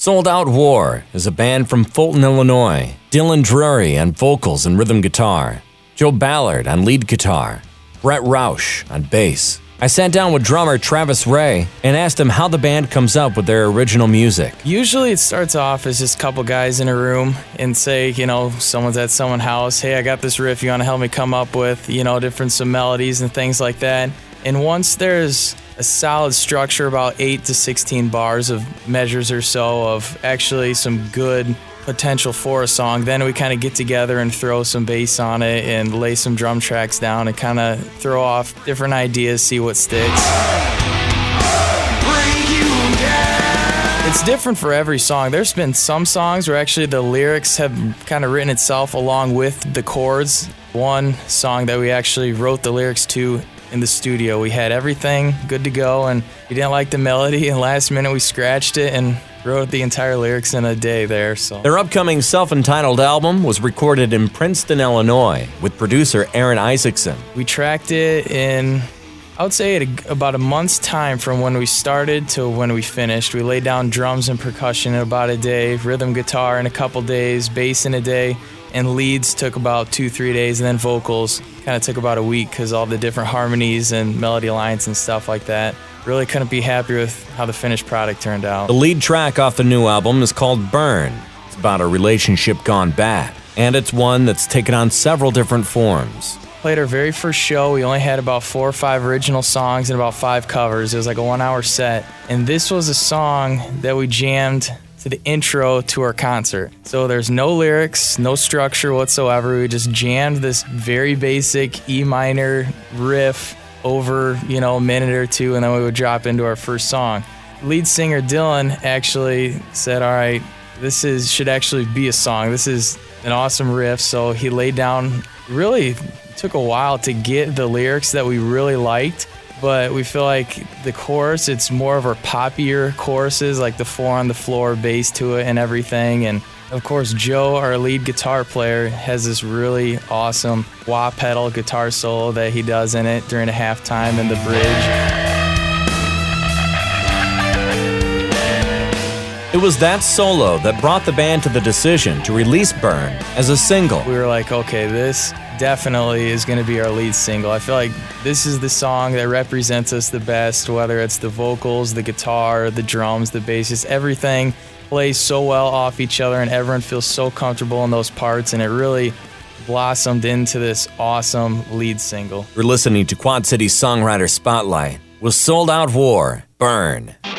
Sold Out War is a band from Fulton, Illinois. Dylan Drury on vocals and rhythm guitar. Joe Ballard on lead guitar. Brett Rausch on bass. I sat down with drummer Travis Ray and asked him how the band comes up with their original music. Usually it starts off as just a couple guys in a room and say, someone's at someone's house, hey, I got this riff you want to help me come up with, some melodies and things like that. And once there's a solid structure, about 8 to 16 bars of measures or so of actually some good potential for a song, then we kind of get together and throw some bass on it and lay some drum tracks down and kind of throw off different ideas, see what sticks. It's different for every song. There's been some songs where actually the lyrics have kind of written itself along with the chords. One song that we actually wrote the lyrics to in the studio, we had everything good to go and we didn't like the melody, and last minute we scratched it and wrote the entire lyrics in a day there. So their upcoming self-entitled album was recorded in Princeton, Illinois, with producer Aaron Isaacson. We tracked it in, I would say, about a month's time from when we started to when we finished. We laid down drums and percussion in about a day, rhythm guitar in a couple days, bass in a day, and leads took about 2-3 days, and then vocals kind of took about a week because all the different harmonies and melody lines and stuff like that. Really couldn't be happier with how the finished product turned out. The lead track off the new album is called Burn. It's about a relationship gone bad, and it's one that's taken on several different forms. Played our very first show. We only had about 4 or 5 original songs and about 5 covers. It was like a 1-hour set. And this was a song that we jammed to the intro to our concert. So there's no lyrics, no structure whatsoever. We just jammed this very basic E minor riff over, a minute or two, and then we would drop into our first song. Lead singer Dylan actually said, all right, this should actually be a song. This is an awesome riff. So he laid down, really took a while to get the lyrics that we really liked, but we feel like the chorus, it's more of our poppier choruses, like the 4 on the floor bass to it and everything. And of course, Joe, our lead guitar player, has this really awesome wah pedal guitar solo that he does in it during the halftime and the bridge. It was that solo that brought the band to the decision to release Burn as a single. We were like, okay, this definitely is going to be our lead single. I feel like this is the song that represents us the best, whether it's the vocals, the guitar, the drums, the bass, just everything plays so well off each other and everyone feels so comfortable in those parts, and it really blossomed into this awesome lead single. We're listening to Quad City's Songwriter Spotlight with Sold Out War, Burn.